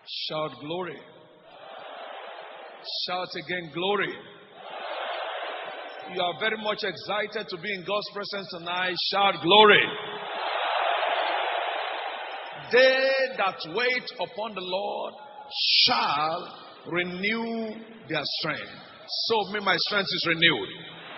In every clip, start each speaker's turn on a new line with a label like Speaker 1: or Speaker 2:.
Speaker 1: Shout glory. Shout again glory. You are very much excited to be in God's presence tonight. Shout glory. They that wait upon the Lord shall renew their strength. So me, my strength is renewed.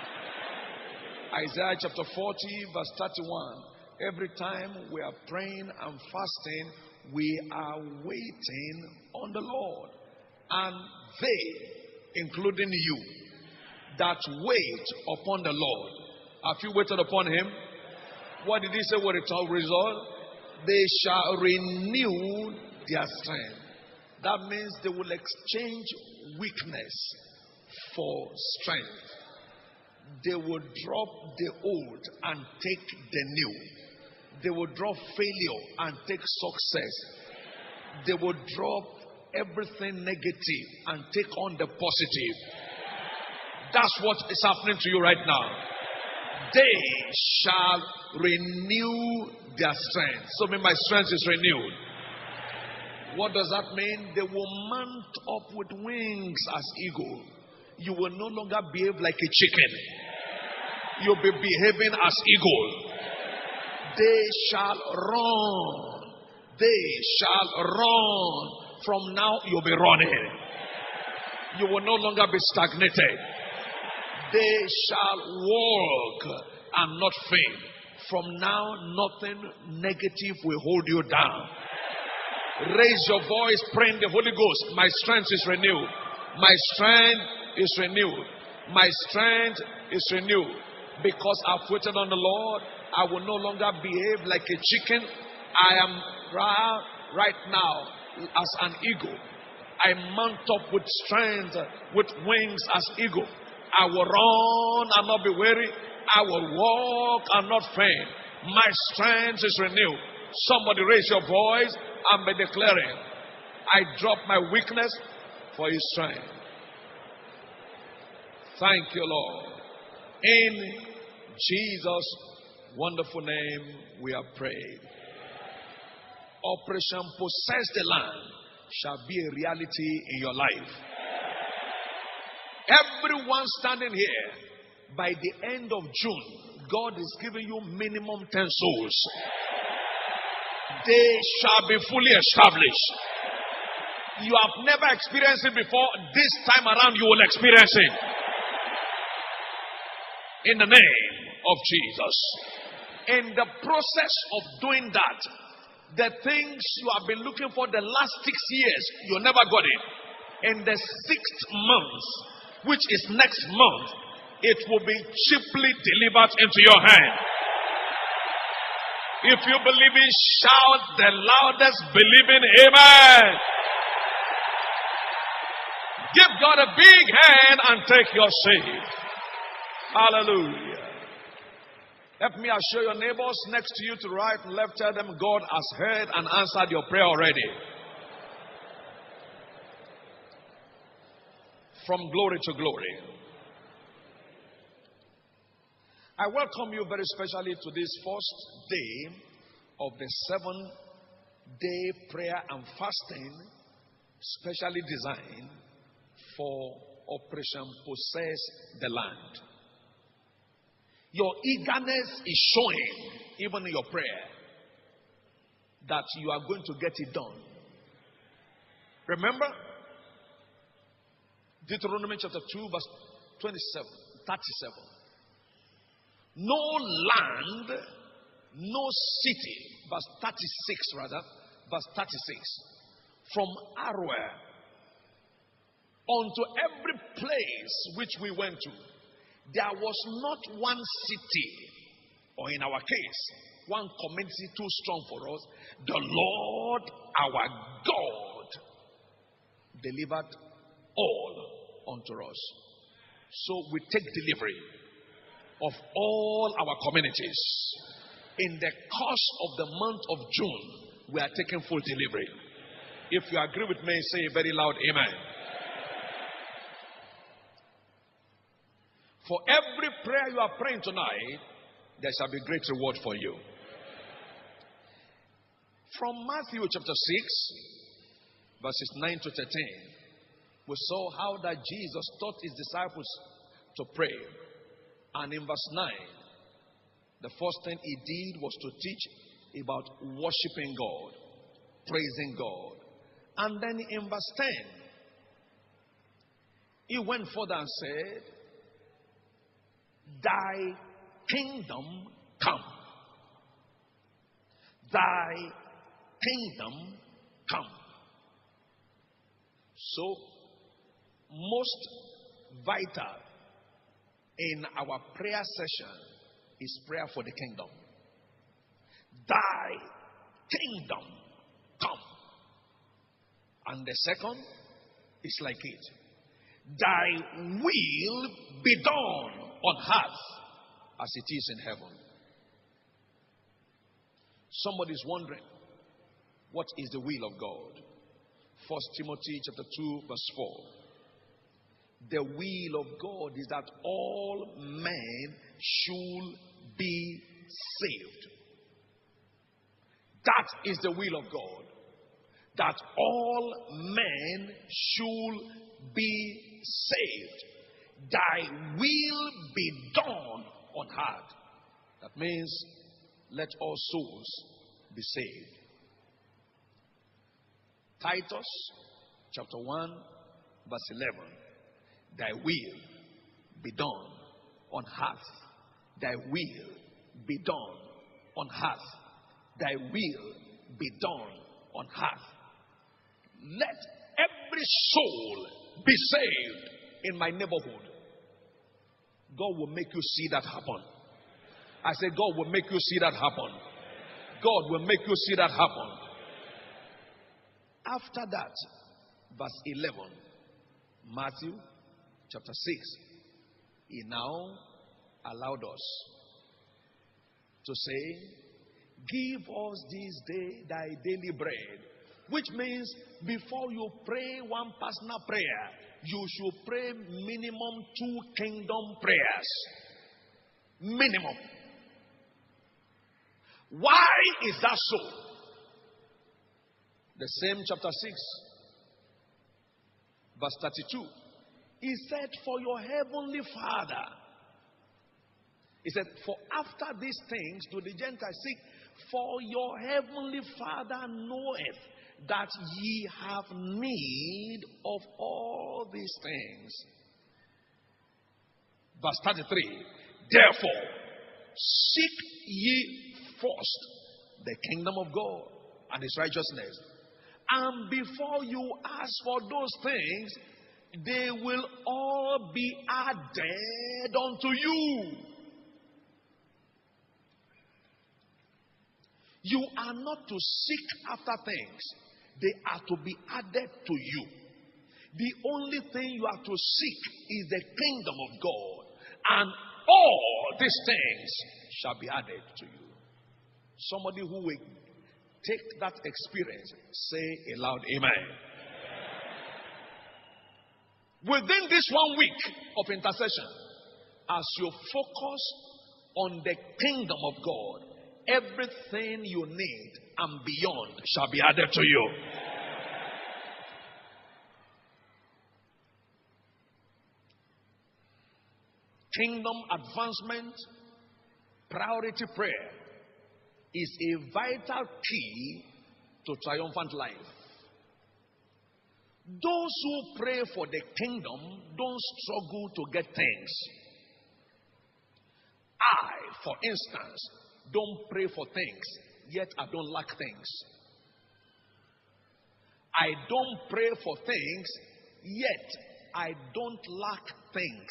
Speaker 1: Isaiah chapter 40 verse 31. Every time we are praying and fasting, we are waiting on the Lord. And they, including you, that wait upon the Lord. Have you waited upon him? What did he say with the result? They shall renew their strength. That means they will exchange weakness for strength. They will drop the old and take the new. They will drop failure and take success. They will drop everything negative and take on the positive. That's what is happening to you right now. They shall renew their strength. So my strength is renewed. What does that mean? They will mount up with wings as eagle. You will no longer behave like a chicken. You'll be behaving as eagle. They shall run. They shall run. From now you'll be running. You will no longer be stagnated. They shall walk and not faint. From now, nothing negative will hold you down. Raise your voice, pray in the Holy Ghost. My strength is renewed. My strength is renewed. My strength is renewed. Because I've waited on the Lord, I will no longer behave like a chicken. I am right now as an eagle. I mount up with strength, with wings as eagle. I will run and not be weary. I will walk and not faint. My strength is renewed. Somebody raise your voice and be declaring, I drop my weakness for his strength. Thank you, Lord. In Jesus' wonderful name we have prayed. Operation Possess the Land shall be a reality in your life. Everyone standing here, by the end of June, God is giving you minimum 10 souls. They shall be fully established. You have never experienced it before. This time around, you will experience it. In the name of Jesus. In the process of doing that, the things you have been looking for the last 6 years, you never got it. In the 6th month, which is next month, it will be cheaply delivered into your hand. If you believe it, shout the loudest believing amen. Give God a big hand and take your seat. Hallelujah. Help me assure your neighbors next to you to right and left. Tell them God has heard and answered your prayer already. From glory to glory. I welcome you very specially to this first day of the 7-day prayer and fasting, specially designed for Operation Possess the Land. Your eagerness is showing, even in your prayer, that you are going to get it done. Remember, Deuteronomy chapter 2, verse 37. No land, no city, verse 36, from Aroer unto every place which we went to, there was not one city, or in our case, one community too strong for us. The Lord our God delivered all unto us. So we take delivery of all our communities. In the course of the month of June, we are taking full delivery. If you agree with me, say a very loud amen. For every prayer you are praying tonight, there shall be great reward for you. From Matthew chapter 6, verses 9 to 13, we saw how that Jesus taught his disciples to pray. And in verse 9, the first thing he did was to teach about worshiping God, praising God. And then in verse 10, he went further and said, Thy kingdom come. Thy kingdom come. So, most vital in our prayer session is prayer for the kingdom. Thy kingdom come. And the second is like it. Thy will be done on earth as it is in heaven. Somebody is wondering, what is the will of God? 1 Timothy chapter 2 verse 4. The will of God is that all men should be saved. That is the will of God. That all men should be saved. Thy will be done on earth. That means let all souls be saved. Titus chapter 1 verse 11. Thy will be done on earth. Thy will be done on earth. Thy will be done on earth. Let every soul be saved in my neighborhood. God will make you see that happen. I say, God will make you see that happen. God will make you see that happen. After that, verse 11, Matthew chapter 6, he now allowed us to say, give us this day thy daily bread. Which means before you pray one personal prayer, you should pray minimum 2 kingdom prayers. Minimum. Why is that so? The same chapter 6, verse 32. He said, for your heavenly Father. He said, for after these things do the Gentiles seek, for your heavenly Father knoweth that ye have need of all these things. Verse 33. Therefore, seek ye first the kingdom of God and his righteousness. And before you ask for those things, they will all be added unto you. You are not to seek after things. They are to be added to you. The only thing you are to seek is the kingdom of God. And all these things shall be added to you. Somebody who will take that experience, say aloud, amen. Within this 1 week of intercession, as you focus on the kingdom of God, everything you need and beyond shall be added to you. Kingdom advancement, priority prayer is a vital key to triumphant life. Those who pray for the kingdom don't struggle to get things. I, for instance, don't pray for things, yet I don't lack things. I don't pray for things, yet I don't lack things.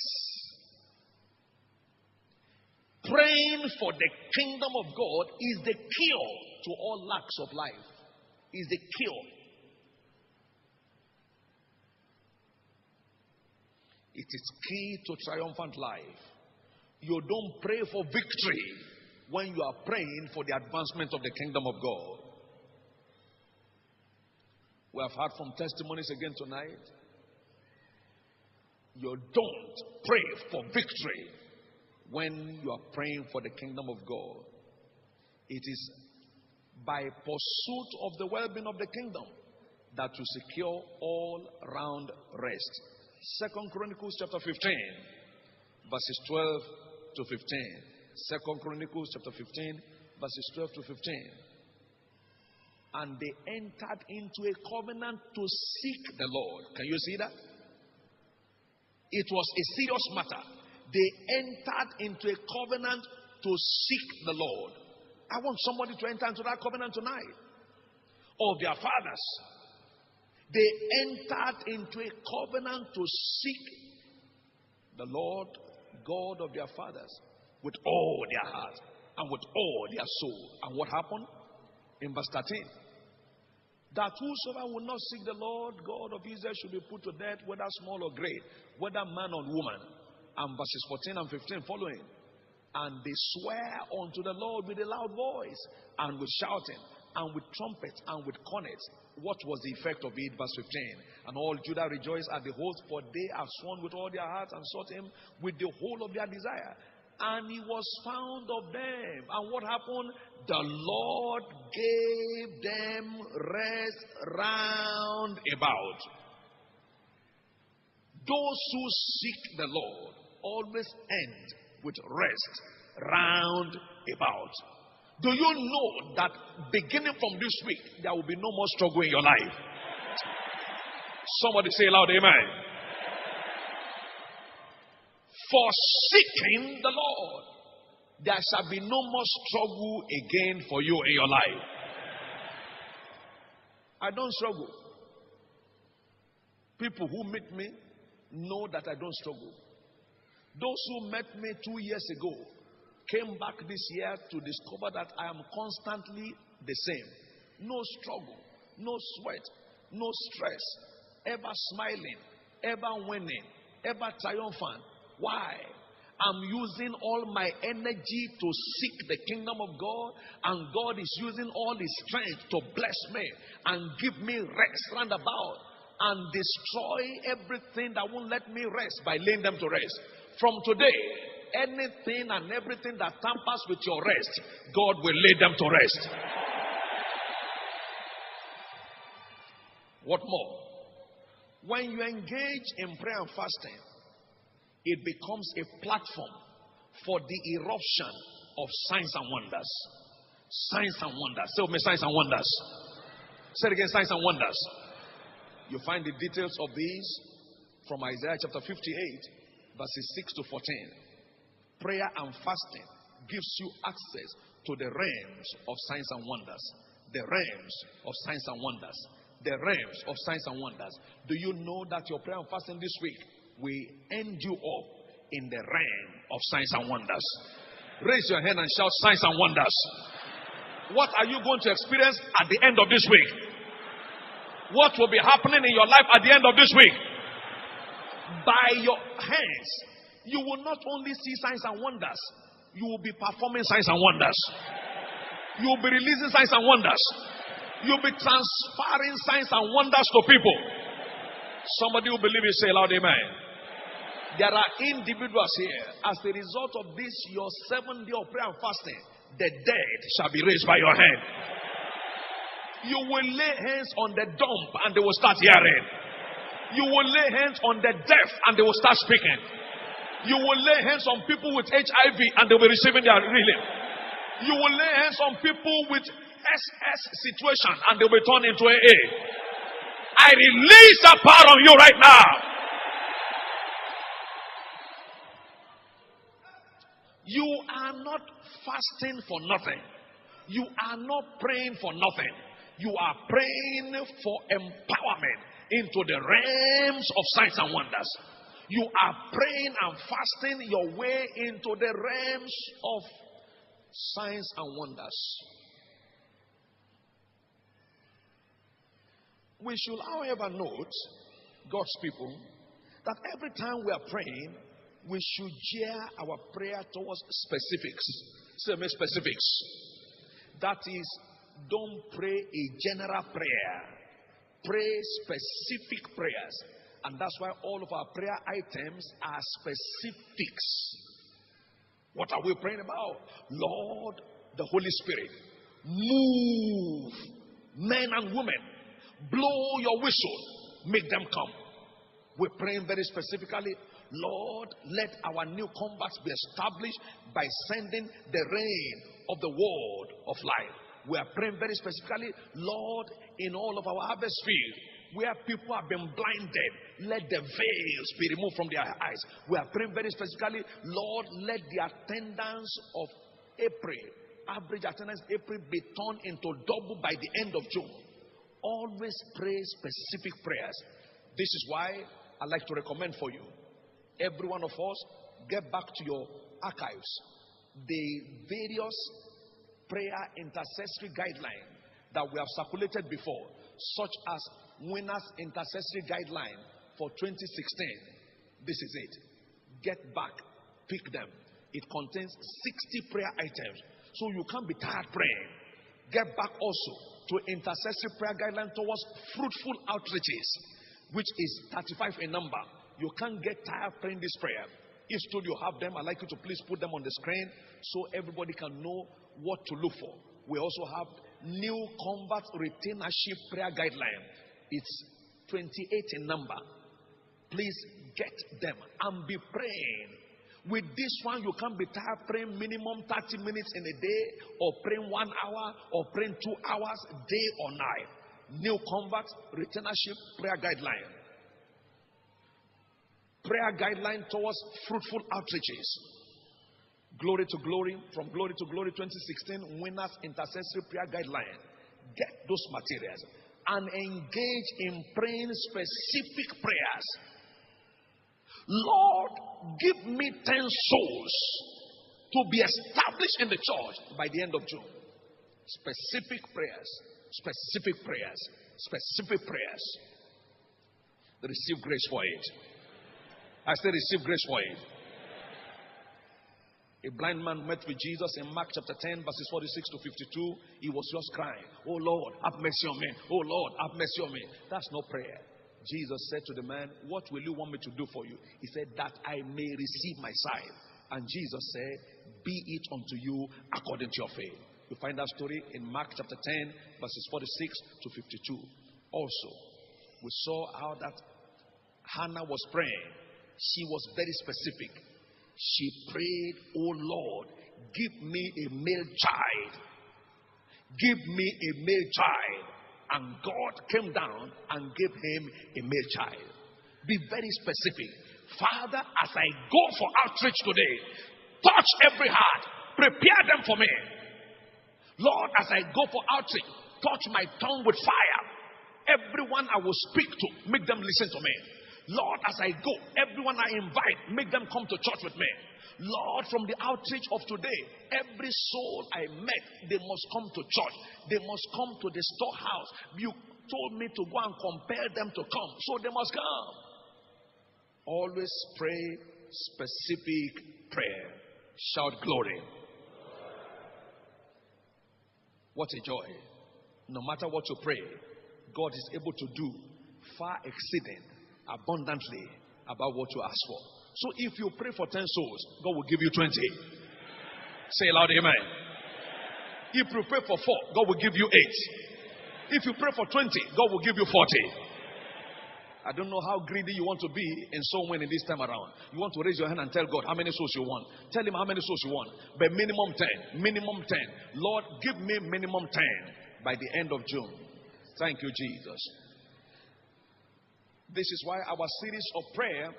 Speaker 1: Praying for the kingdom of God is the cure to all lacks of life. Is the cure. It is key to triumphant life. You don't pray for victory when you are praying for the advancement of the kingdom of God. We have heard from testimonies again tonight. You don't pray for victory when you are praying for the kingdom of God. It is by pursuit of the well-being of the kingdom that will secure all round rest. 2 Chronicles chapter 15, verses 12 to 15. 2 Chronicles chapter 15, verses 12 to 15. And they entered into a covenant to seek the Lord. Can you see that? It was a serious matter. They entered into a covenant to seek the Lord. I want somebody to enter into that covenant tonight. Of their fathers. They entered into a covenant to seek the Lord God of their fathers with all their heart and with all their soul. And what happened? In verse 13. That whosoever will not seek the Lord God of Israel should be put to death, whether small or great, whether man or woman. And verses 14 and 15 following. And they swear unto the Lord with a loud voice, and with shouting, and with trumpets, and with cornets. What was the effect of it? Verse 15. And all Judah rejoiced at the oath, for they have sworn with all their hearts and sought him with the whole of their desire. And he was found of them. And what happened? The Lord gave them rest round about. Those who seek the Lord always end with rest round about. Do you know that beginning from this week, there will be no more struggle in your life? Somebody say loud, amen. For seeking the Lord, there shall be no more struggle again for you in your life. I don't struggle. People who meet me know that I don't struggle. Those who met me 2 years ago came back this year to discover that I am constantly the same. No struggle, no sweat, no stress, ever smiling, ever winning, ever triumphant. Why? I'm using all my energy to seek the kingdom of God, and God is using all his strength to bless me and give me rest round about and destroy everything that won't let me rest by laying them to rest. From today, anything and everything that tampers with your rest, God will lay them to rest. What more? When you engage in prayer and fasting, it becomes a platform for the eruption of signs and wonders. Signs and wonders. Say with me, signs and wonders. Say it again, signs and wonders. You find the details of these from Isaiah chapter 58, verses 6 to 14. Prayer and fasting gives you access to the realms of signs and wonders. The realms of signs and wonders. The realms of signs and wonders. Do you know that your prayer and fasting this week will end you up in the realm of signs and wonders? Raise your hand and shout, signs and wonders. What are you going to experience at the end of this week? What will be happening in your life at the end of this week? By your hands, you will not only see signs and wonders, you will be performing signs and wonders. You will be releasing signs and wonders. You will be transferring signs and wonders to people. Somebody who believes it, say loud, amen. There are individuals here, as a result of this, your 7-day of prayer and fasting, the dead shall be raised by your hand. You will lay hands on the dumb and they will start hearing. You will lay hands on the deaf and they will start speaking. You will lay hands on people with HIV and they will be receiving their healing. You will lay hands on people with SS situation and they will turn into AA. I release that power on you right now. You are not fasting for nothing. You are not praying for nothing. You are praying for empowerment into the realms of signs and wonders. You are praying and fasting your way into the realms of signs and wonders. We should, however, note, God's people, that every time we are praying, we should gear our prayer towards specifics. Say me specifics. That is, don't pray a general prayer. Pray specific prayers. And that's why all of our prayer items are specifics. What are we praying about? Lord, the Holy Spirit, move men and women blow your whistle, make them come. We're praying very specifically, Lord, let our new converts be established by sending the rain of the word of life. We are praying very specifically, Lord, in all of our harvest field, where people have been blinded, let the veils be removed from their eyes. We are praying very specifically, Lord, let the attendance of April, average attendance April, be turned into double by the end of June. Always pray specific prayers. This is why I like to recommend for you, every one of us, get back to your archives the various prayer intercessory guidelines that we have circulated before, such as Winners Intercessory Guideline for 2016. This is it. Get back, pick them. It contains 60 prayer items, so you can't be tired praying. Get back also to Intercessory Prayer Guideline towards fruitful outreaches, which is 35 in number. You can't get tired praying this prayer. If still you have them, I'd like you to please put them on the screen so everybody can know what to look for. We also have New Convert Retainership Prayer Guideline. It's 28 in number. Please get them and be praying. With this one, you can't be tired praying minimum 30 minutes in a day, or praying 1 hour, or praying 2 hours, day or night. New Convert Retainership Prayer Guideline. Prayer guideline towards fruitful outreaches. Glory to Glory, from Glory to Glory 2016, Winners Intercessory Prayer Guideline. Get those materials and engage in praying specific prayers. Lord, give me 10 souls to be established in the church by the end of June. Specific prayers, specific prayers, specific prayers. Receive grace for it. I say receive grace for it. A blind man met with Jesus in Mark chapter 10, verses 46 to 52. He was just crying, "Oh Lord, have mercy on me. Oh Lord, have mercy on me." That's no prayer. Jesus said to the man, "What will you want me to do for you?" He said, "That I may receive my sight." And Jesus said, "Be it unto you according to your faith." You find that story in Mark chapter 10, verses 46 to 52. Also, we saw how that Hannah was praying. She was very specific. She prayed, "Oh Lord, give me a male child. Give me a male child." And God came down and gave him a male child. Be very specific. Father, as I go for outreach today, touch every heart. Prepare them for me. Lord, as I go for outreach, touch my tongue with fire. Everyone I will speak to, make them listen to me. Lord, as I go, everyone I invite, make them come to church with me. Lord, from the outreach of today, every soul I met, they must come to church. They must come to the storehouse. You told me to go and compel them to come, so they must come. Always pray specific prayer. Shout glory. What a joy. No matter what you pray, God is able to do far exceeding abundantly about what you ask for. So if you pray for 10 souls, God will give you 20. Say loud, amen. If you pray for 4, God will give you 8. If you pray for 20, God will give you 40. I don't know how greedy you want to be in so many this time around. You want to raise your hand and tell God how many souls you want. Tell him how many souls you want. But minimum 10. Minimum 10. Lord, give me minimum 10 by the end of June. Thank you, Jesus. This is why our series of prayer,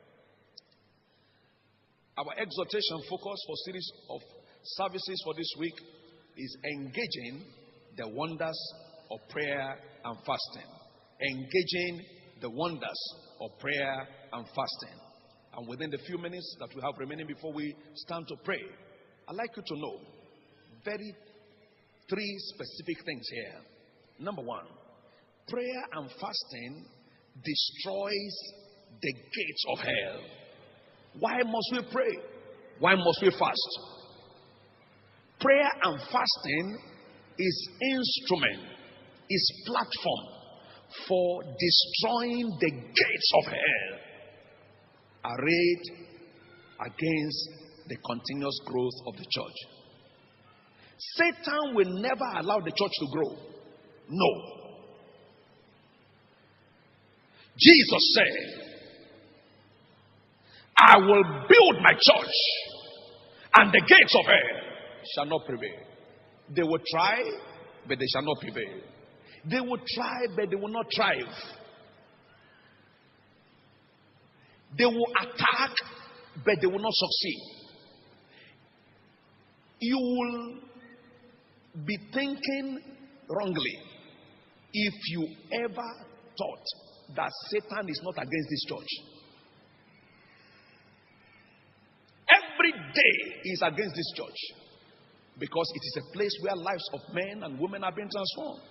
Speaker 1: our exhortation focus for series of services for this week is engaging the wonders of prayer and fasting. Engaging the wonders of prayer and fasting. And within the few minutes that we have remaining before we stand to pray, I'd like you to know 3 specific things here. Number 1, prayer and fasting destroys the gates of hell. Why must we pray? Why must we fast? Prayer and fasting is instrument, is platform for destroying the gates of hell, arrayed against the continuous growth of the church. Satan will never allow the church to grow. No. Jesus said, I will build my church, and the gates of hell shall not prevail. They will try, but they shall not prevail. They will try, but they will not thrive. They will attack, but they will not succeed. You will be thinking wrongly if you ever thought that Satan is not against this church. Every day he is against this church, because it is a place where lives of men and women are being transformed.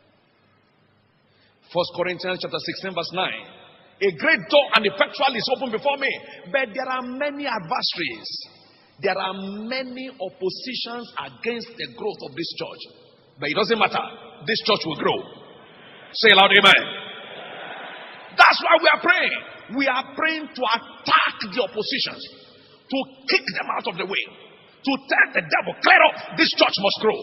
Speaker 1: 1 Corinthians chapter 16 verse 9. A great door and effectual is open before me, but there are many adversaries. There are many oppositions against the growth of this church. But it doesn't matter. This church will grow. Say loud, amen. That's why we are praying. We are praying to attack the oppositions, to kick them out of the way, to tell the devil, clear up, this church must grow.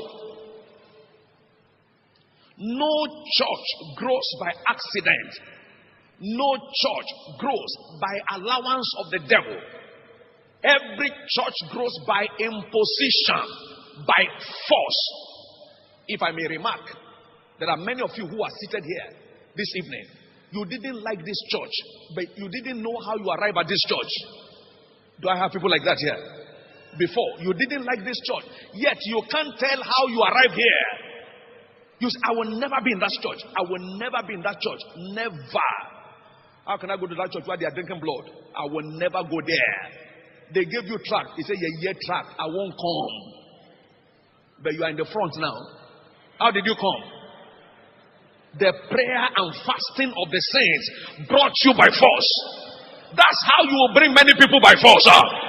Speaker 1: No church grows by accident. No church grows by allowance of the devil. Every church grows by imposition, by force. If I may remark, there are many of you who are seated here this evening. You didn't like this church, but you didn't know how you arrived at this church. Do I have people like that here? Before, you didn't like this church, yet you can't tell how you arrived here. You say, I will never be in that church. I will never be in that church. Never. How can I go to that church where they are drinking blood? I will never go there. They gave you tract. You say, yeah, tract. I won't come. But you are in the front now. How did you come? The prayer and fasting of the saints brought you by force. That's how you will bring many people by force.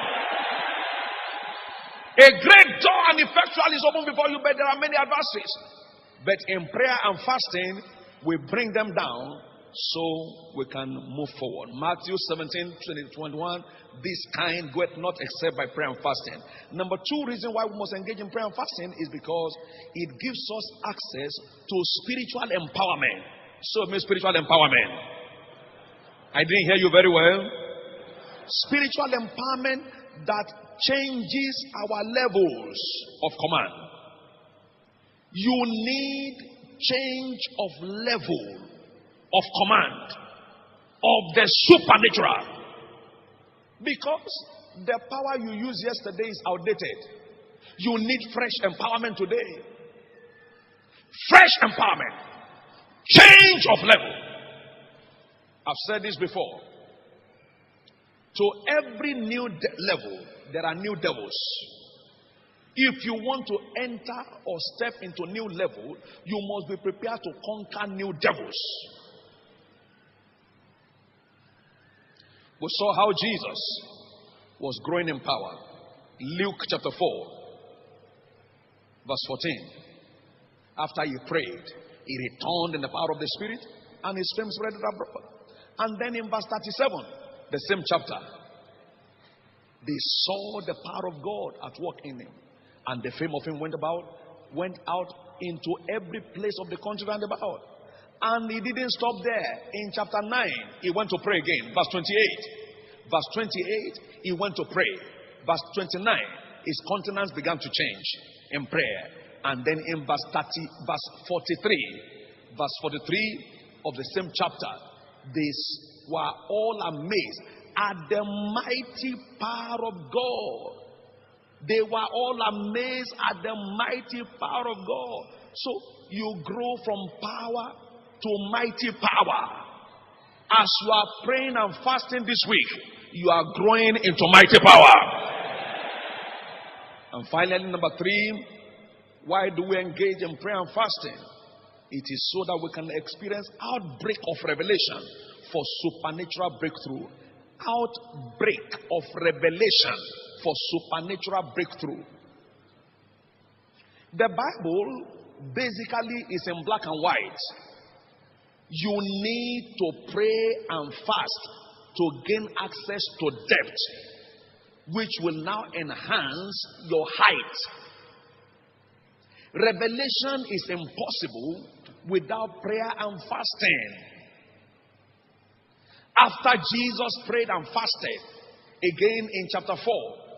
Speaker 1: A great door and effectual is open before you, but there are many adversaries. But in prayer and fasting, we bring them down so we can move forward. Matthew 17:20-21. This kind goeth not except by prayer and fasting. Number two reason why we must engage in prayer and fasting is because it gives us access to spiritual empowerment. So means spiritual empowerment. I didn't hear you very well. Spiritual empowerment that changes our levels of command. You need change of level of command of the supernatural, because the power you used yesterday is outdated. You need fresh empowerment today. Fresh empowerment, change of level. I've said this before. To every new level, there are new devils. If you want to enter or step into new level, you must be prepared to conquer new devils. We saw how Jesus was growing in power. Luke chapter 4, verse 14. After he prayed, he returned in the power of the Spirit, and his fame spread abroad. And then in verse 37, the same chapter, they saw the power of God at work in him, and the fame of him went out into every place of the country round about. And he didn't stop there. In chapter 9, he went to pray again. Verse 28. Verse 28, he went to pray. Verse 29, his countenance began to change in prayer. And then in verse 43 of the same chapter, they were all amazed at the mighty power of God. They were all amazed at the mighty power of God. So you grow from power to mighty power. As you are praying and fasting this week, you are growing into mighty power. And finally, number 3, why do we engage in prayer and fasting? It is so that we can experience outbreak of revelation for supernatural breakthrough. Outbreak of revelation for supernatural breakthrough. The Bible basically is in black and white. You need to pray and fast to gain access to depth, which will now enhance your height. Revelation is impossible without prayer and fasting. After Jesus prayed and fasted, again in chapter 4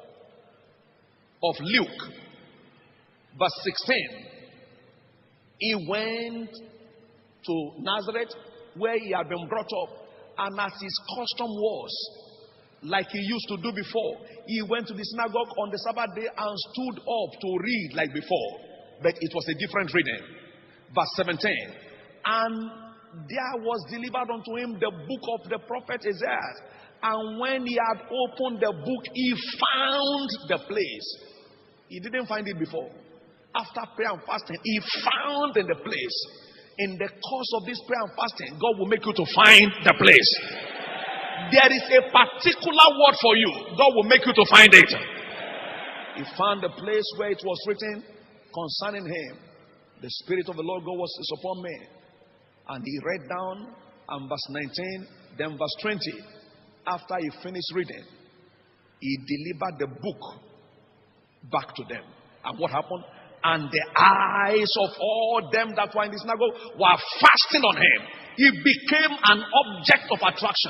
Speaker 1: of Luke, verse 16, he went to Nazareth where he had been brought up, and as his custom was, like he used to do before, he went to the synagogue on the Sabbath day and stood up to read like before, but it was a different reading. Verse 17, and there was delivered unto him the book of the prophet Isaiah, and when he had opened the book, he found the place. He didn't find it before. After prayer and fasting, he found in the place. In the course of this prayer and fasting, God will make you to find the place. There is a particular word for you. God will make you to find it. He found the place where it was written concerning him, the Spirit of the Lord God was upon me. And he read down, and verse 19, then verse 20. After he finished reading, he delivered the book back to them. And what happened? And the eyes of all them that were in the synagogue were fasting on him. He became an object of attraction.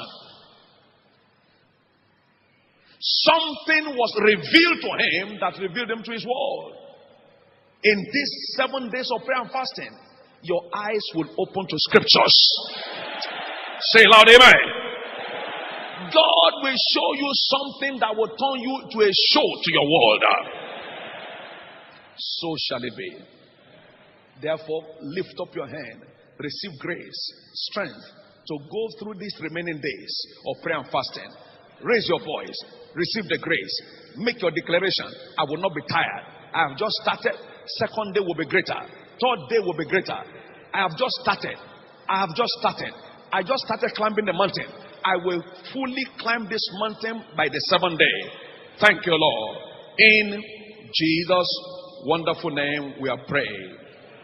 Speaker 1: Something was revealed to him that revealed him to his world. In these 7 days of prayer and fasting, your eyes will open to scriptures. Say loud, amen. God will show you something that will turn you to a show to your world. So shall it be. Therefore, lift up your hand, receive grace, strength to go through these remaining days of prayer and fasting. Raise your voice, receive the grace, make your declaration. I will not be tired. I have just started. Second day will be greater. Third day will be greater. I have just started. I just started climbing the mountain. I will fully climb this mountain by the 7th day. Thank you, Lord. In Jesus' wonderful name we are praying.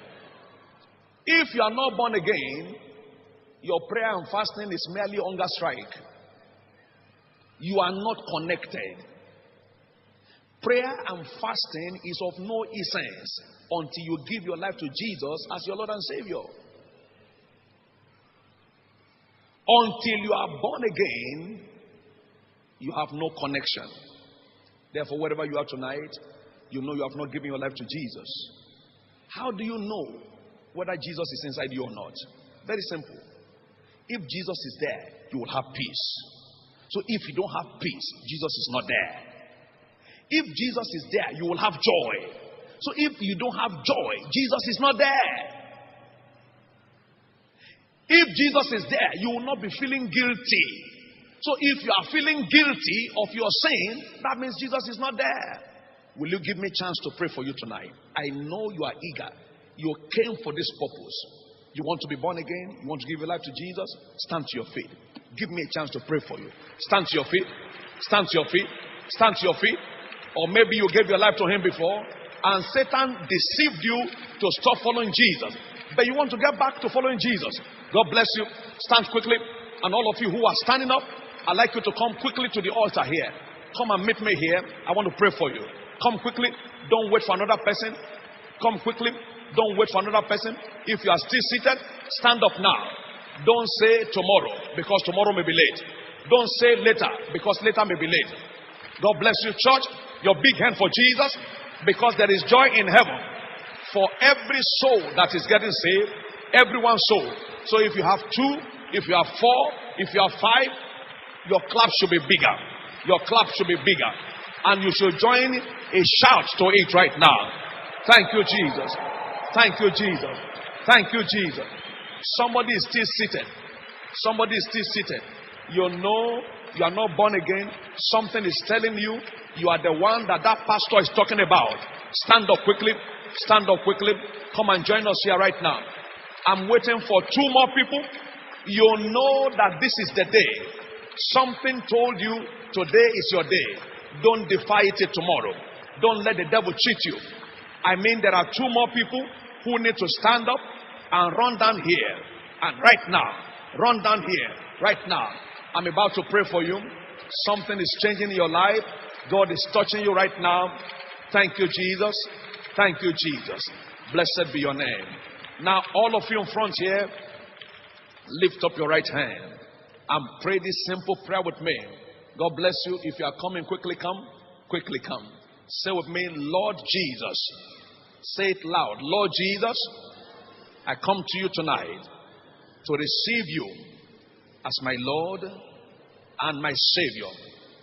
Speaker 1: If you are not born again, your prayer and fasting is merely hunger strike. You are not connected. Prayer and fasting is of no essence until you give your life to Jesus as your Lord and Savior. Until you are born again, you have no connection. Therefore, wherever you are tonight, you know you have not given your life to Jesus. How do you know whether Jesus is inside you or not? Very simple. If Jesus is there, you will have peace. So if you don't have peace, Jesus is not there. If Jesus is there, you will have joy. So if you don't have joy, Jesus is not there. If Jesus is there, you will not be feeling guilty. So if you are feeling guilty of your sin, that means Jesus is not there. Will you give me a chance to pray for you tonight? I know you are eager. You came for this purpose. You want to be born again? You want to give your life to Jesus? Stand to your feet. Give me a chance to pray for you. Stand to your feet. Stand to your feet. Stand to your feet. Or maybe you gave your life to him before and Satan deceived you to stop following Jesus. But you want to get back to following Jesus. God bless you. Stand quickly. And all of you who are standing up, I'd like you to come quickly to the altar here. Come and meet me here. I want to pray for you. Come quickly. Don't wait for another person. Come quickly. Don't wait for another person. If you are still seated, stand up now. Don't say tomorrow, because tomorrow may be late. Don't say later, because later may be late. God bless you, church. Your big hand for Jesus, because there is joy in heaven for every soul that is getting saved. Everyone's soul. So if you have 2, if you have 4, if you have 5, your clap should be bigger. Your clap should be bigger. And you should join a shout to it right now. Thank you, Jesus. Thank you, Jesus. Thank you, Jesus. Somebody is still seated. Somebody is still seated. You know you are not born again. Something is telling you you are the one that pastor is talking about. Stand up quickly. Stand up quickly. Come and join us here right now. I'm waiting for 2 more people. You know that this is the day. Something told you today is your day. Don't defy it tomorrow. Don't let the devil cheat you. I mean, there are 2 more people who need to stand up and run down here. And right now, run down here. Right now. I'm about to pray for you. Something is changing in your life. God is touching you right now. Thank you, Jesus. Thank you, Jesus. Blessed be your name. Now, all of you in front here, lift up your right hand and pray this simple prayer with me. God bless you. If you are coming, quickly come. Quickly come. Say with me, Lord Jesus. Say it loud. Lord Jesus, I come to you tonight to receive you as my Lord and my Savior.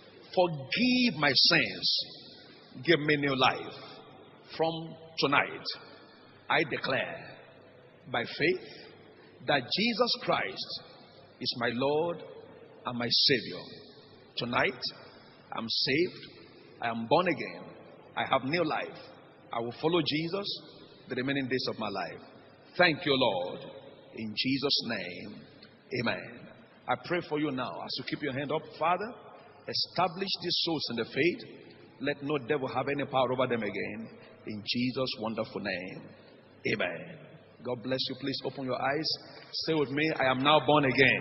Speaker 1: Forgive my sins. Give me new life. From tonight, I declare by faith that Jesus Christ is my Lord and my Savior. Tonight, I'm saved. I am born again. I have new life. I will follow Jesus the remaining days of my life. Thank you, Lord. In Jesus' name, amen. I pray for you now as you keep your hand up. Father, establish these souls in the faith. Let no devil have any power over them again. In Jesus' wonderful name, amen. God bless you. Please open your eyes. Say with me, I am now born again.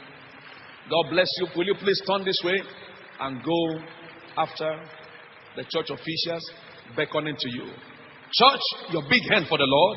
Speaker 1: God bless you. Will you please turn this way and go after the church officials beckoning to you? Church, your big hand for the Lord.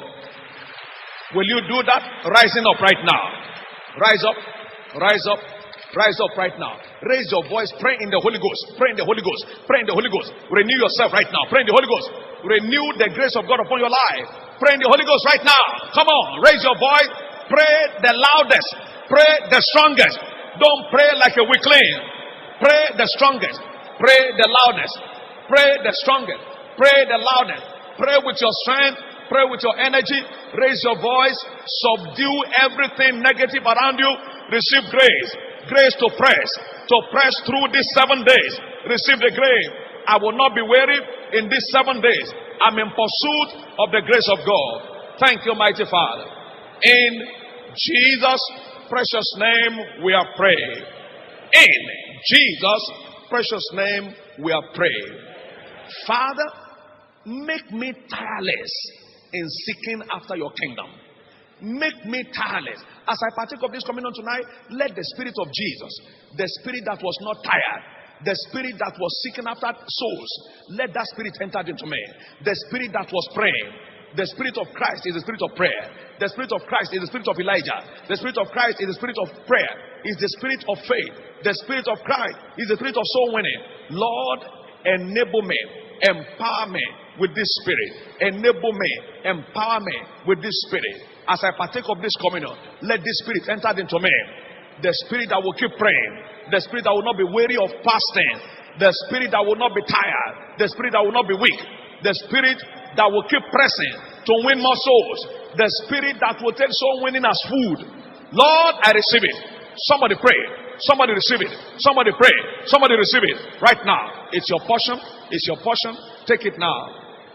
Speaker 1: Will you do that? Rising up right now. Rise up. Rise up. Rise up right now. Raise your voice. Pray in the Holy Ghost. Pray in the Holy Ghost. Pray in the Holy Ghost. Renew yourself right now. Pray in the Holy Ghost. Renew the grace of God upon your life. Pray in the Holy Ghost right now. Come on. Raise your voice. Pray the loudest. Pray the strongest. Don't pray like a weakling. Pray the strongest. Pray the loudest. Pray the strongest. Pray the loudest. Pray with your strength. Pray with your energy. Raise your voice. Subdue everything negative around you. Receive grace. Grace to press through these 7 days. Receive the grace. I will not be weary in these 7 days. I'm in pursuit of the grace of God. Thank you, mighty Father. In Jesus' precious name we are praying. In Jesus' precious name we are praying. Father, make me tireless in seeking after your kingdom. Make me tireless. As I partake of this communion tonight, let the Spirit of Jesus, the Spirit that was not tired, the Spirit that was seeking after souls, let that Spirit enter into me. The Spirit that was praying, the Spirit of Christ is the Spirit of prayer. The Spirit of Christ is the Spirit of Elijah. The Spirit of Christ is the Spirit of prayer. Is the Spirit of faith. The Spirit of Christ is the Spirit of soul winning. Lord, enable me, empower me with this Spirit. Enable me, empower me with this Spirit. As I partake of this communion, let this Spirit enter into me. The Spirit that will keep praying. The Spirit that will not be weary of fasting. The Spirit that will not be tired. The Spirit that will not be weak. The Spirit that will keep pressing to win more souls. The Spirit that will take soul winning as food. Lord, I receive it. Somebody pray. Somebody receive it. Somebody pray. Somebody receive it. Right now. It's your portion. It's your portion. Take it now.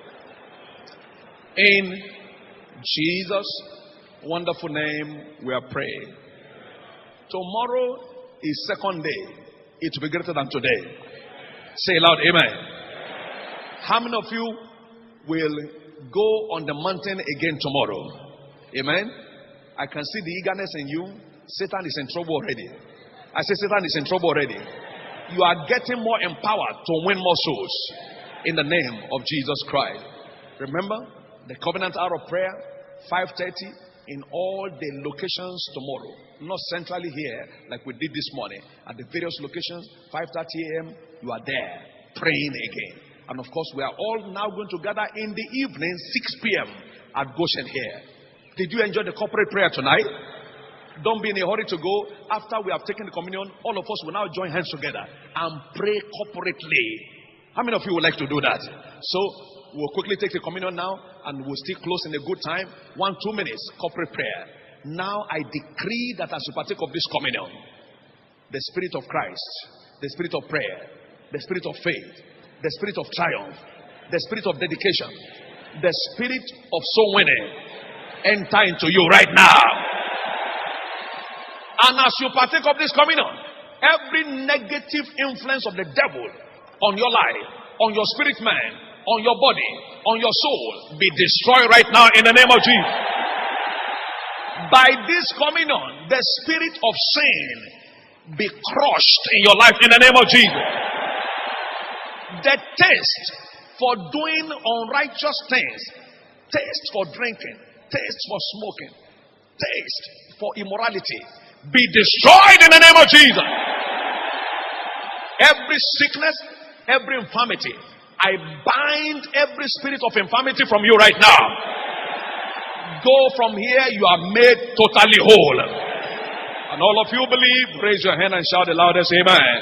Speaker 1: In Jesus' wonderful name we are praying. Tomorrow is second day. It will be greater than today. Say loud, amen. How many of you will go on the mountain again tomorrow? Amen. I can see the eagerness in you. Satan is in trouble already. I say Satan is in trouble already. You are getting more empowered to win more souls in the name of Jesus Christ. Remember the covenant hour of prayer, 5:30 in all the locations tomorrow. Not centrally here like we did this morning. At the various locations, 5:30 a.m. you are there praying again. And of course, we are all now going to gather in the evening, 6 p.m. at Goshen here. Did you enjoy the corporate prayer tonight? Don't be in a hurry to go. After we have taken the communion, all of us will now join hands together and pray corporately. How many of you would like to do that? So we'll quickly take the communion now and we'll still close in a good time. 1-2 minutes, corporate prayer. Now I decree that as you partake of this communion, the Spirit of Christ, the Spirit of prayer, the Spirit of faith, the Spirit of triumph, the Spirit of dedication, the Spirit of soul winning enter into you right now. And as you partake of this communion, every negative influence of the devil on your life, on your spirit man, on your body, on your soul, be destroyed right now in the name of Jesus. By this communion, the spirit of sin be crushed in your life in the name of Jesus. The taste for doing unrighteous things, taste for drinking, taste for smoking, taste for immorality, be destroyed in the name of Jesus. Every sickness, every infirmity, I bind every spirit of infirmity from you right now. Go from here, you are made totally whole. And all of you believe, raise your hand and shout the loudest amen.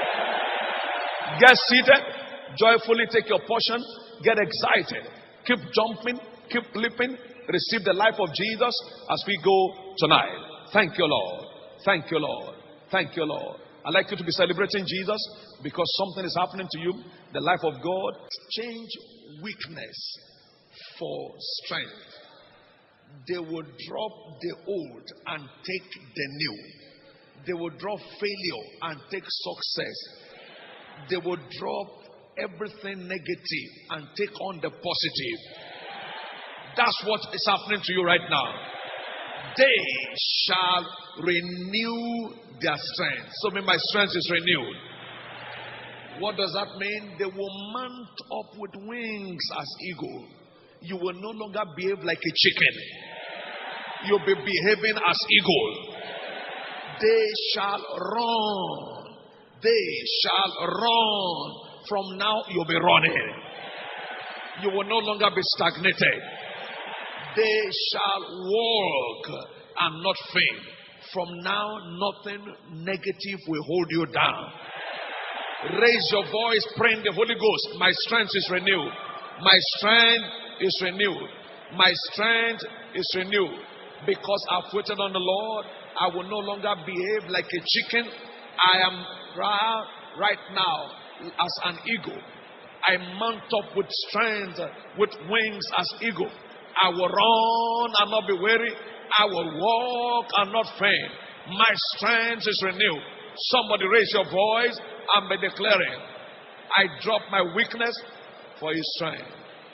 Speaker 1: Get seated, joyfully take your portion, get excited, keep jumping, keep leaping, receive the life of Jesus as we go tonight. Thank you, Lord. Thank you, Lord. Thank you, Lord. I'd like you to be celebrating Jesus because something is happening to you. The life of God. Change weakness for strength. They will drop the old and take the new. They will drop failure and take success. They will drop everything negative and take on the positive. That's what is happening to you right now. They shall renew their strength. So my strength is renewed. What does that mean? They will mount up with wings as eagle. You will no longer behave like a chicken. You'll be behaving as eagle. They shall run. They shall run. From now you'll be running. You will no longer be stagnated. They shall walk and not faint. From now, nothing negative will hold you down. Raise your voice, pray in the Holy Ghost. My strength is renewed. My strength is renewed. My strength is renewed. Because I've waited on the Lord, I will no longer behave like a chicken. I am right now as an eagle. I mount up with strength, with wings as eagle. I will run and not be weary. I will walk and not faint. My strength is renewed. Somebody raise your voice and be declaring, I drop my weakness for his strength.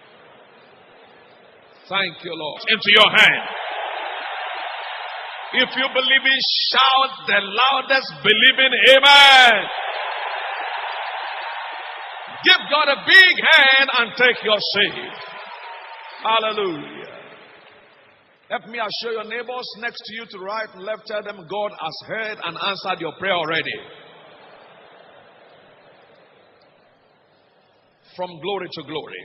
Speaker 1: Thank you, Lord. Into your hand. If you believe it, shout the loudest believing amen. Give God a big hand and take your seat. Hallelujah. Help me assure your neighbors next to you to right and left. Tell them God has heard and answered your prayer already. From glory to glory.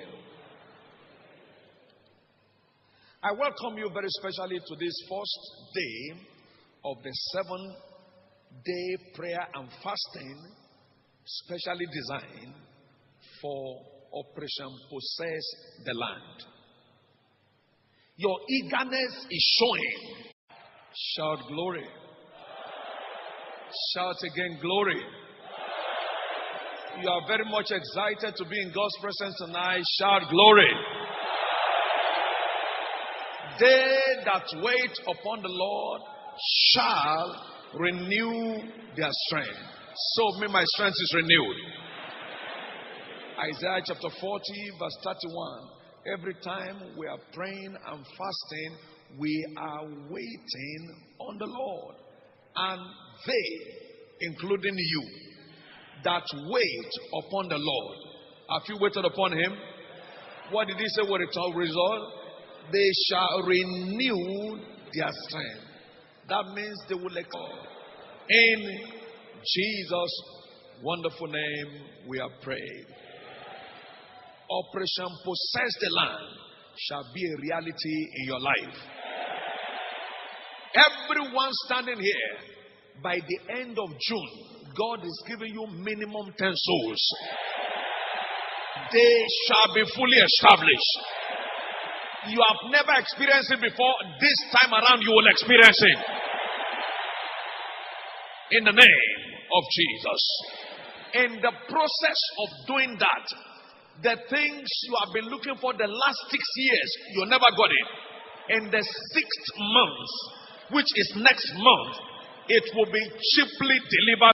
Speaker 1: I welcome you very specially to this first day of the 7-day prayer and fasting, specially designed for Operation Possess the Land. Your eagerness is showing. Shout glory. Shout again glory. You are very much excited to be in God's presence tonight. Shout glory. They that wait upon the Lord shall renew their strength. So me, my strength is renewed. Isaiah chapter 40 verse 31. Every time we are praying and fasting, we are waiting on the Lord. And they, including you, that wait upon the Lord. Have you waited upon him? What did he say with the result? They shall renew their strength. That means they will excel. In Jesus' wonderful name we are prayed. Operation Possess the Land shall be a reality in your life. Everyone standing here, by the end of June, God is giving you minimum 10 souls. They shall be fully established. You have never experienced it before. This time around, you will experience it. In the name of Jesus. In the process of doing that, the things you have been looking for the last 6 years, you never got it. In the 6th month, which is next month, it will be cheaply delivered.